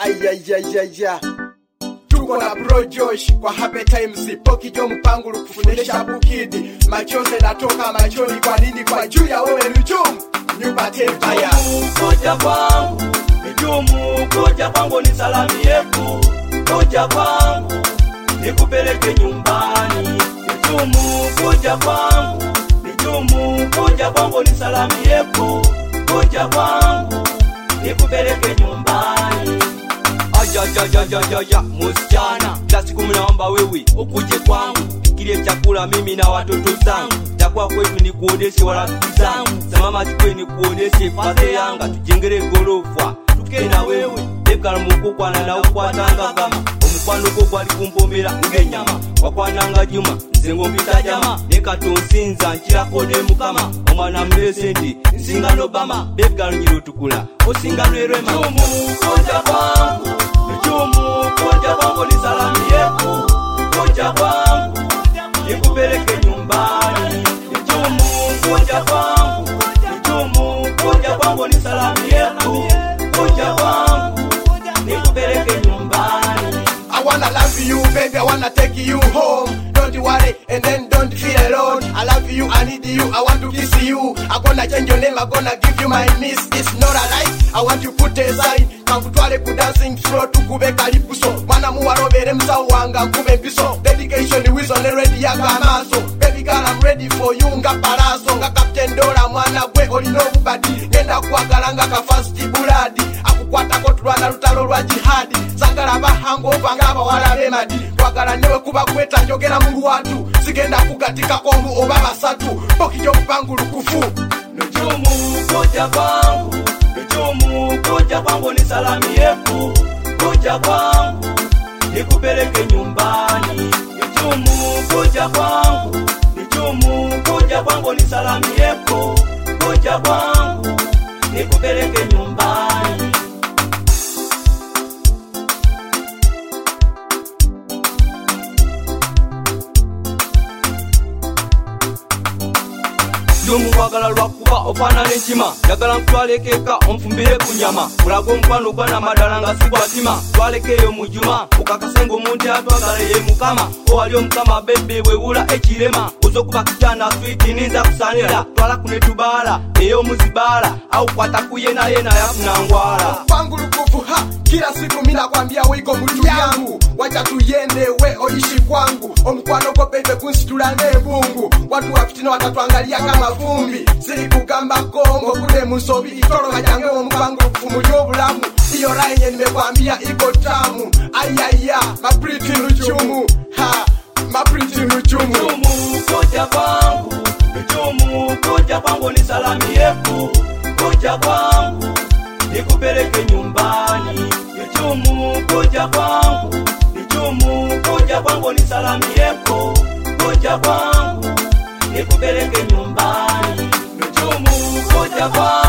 Ayayayaya. Tuko na Bro Josh kwa Happy Times. Poki jo mpangulu kufundisha bukidi. Machozi natoka machoni kwa nini kwa juu ya wewe nujumu. Nyupate mbaya. Koja kwangu, nujumu koja kwangu ni salamu yetu. Koja kwangu, nikupeleke nyumbani. Nujumu koja kwangu, nujumu koja kwangu ni salamu yetu. Koja kwangu, nikupeleke nyumbani. Aja musichana, kila siku mnaomba wewe ukuje kwangu. Kile chakula mimi na watoto zangu. Chakua kwetu ni kuoneshe warafiki zangu. Samama chikwe ni kuoneshe fadhe yanga. Tujengere gorofa, tuke na wewe. Dekala mukukwa na ukwatanga gama. Omukwano koko alikumpomera ngenyama. Wakwananga juma, nzengo mpita jama. Neka tonsinza, nchila kode mukama. Omwana mlesendi, nsingano bama. Dekala njiro tukula, osingano erema. Nujumu koja kwangu, nujumu koja kwangu ni salamu yetu. Koja kwangu, nikupeleke nyumbani. Nujumu koja kwangu, nujumu koja kwangu ni salamu yetu. Koja kwangu, nikupeleke nyumbani. I wanna love you, baby, I wanna take you home. Don't worry, and then don't feel alone. I love you, I need you, I want to kiss you. I'm gonna change your name, I'm gonna give you my miss. It's not a lie, I want you put a sign. Kakutwale ku dancing floor, tukube kalipuso. Mwana muwarobere msao wanga mkube mpiso. Dedication wizo ne ready ya gamaso. Baby girl, I'm ready for you, nga paraso. Nga Captain Dora, mwana gwe olino bubadi. Ngenda kuagalanga ka fast buladi. Akukwata kotulwana lutalo lwa jihadi. Sangala bahango pangaba wala bemadi. Kwagala newe kuba kweta njogera mungu watu. Sigenda kugatika komu oba basatu. Poki jo mpangulu kufu. Nujumu koja kwangu, nujumu koja kwangu ni salamu yetu. Koja kwangu, nikupeleke nyumbani. Nujumu koja kwangu, nujumu koja kwangu ni salamu yetu. Koja kwangu, nikupeleke nyumbani. Nujumu wagala lwakuba ofana n'enchima. Yagala ntwale keka onfumbire kunyama. Kulago mkwano bana madalanga sibwatima. Twalekeyo mujuma ukakasengo munti atwagala ye mukama. Owali omukama bebe wewula ekirema. Ozokuba kitana sweet ninza kusanira. Twala kunetubala eyo muzibala. Au kwata kuyena yena yafuna ngwala. Pangulu kufu ha, kila siku mina kwambia wiko mtu yangu. Wacha tuyende we oishi kwangu. Omkwano ko bebe kunsitula nebungu. Watu wafitina watatuangalia kama vumbi. Siri kugamba kongo kule musobi. Itoro majange omupangulu kufu mujobulamu. Iyo rainye nimekwambia iko tamu. Ayaya, mapriti nujumu. Ha, mapriti nujumu. Nujumu koja kwangu, nujumu koja kwangu ni salamu yetu. Koja kwangu, nikupeleke nyumbani. Nujumu koja kwangu, nujumu koja kwangu ni salamu yetu. Koja kwangu, nikupeleke nyumbani. Nujumu koja kwangu.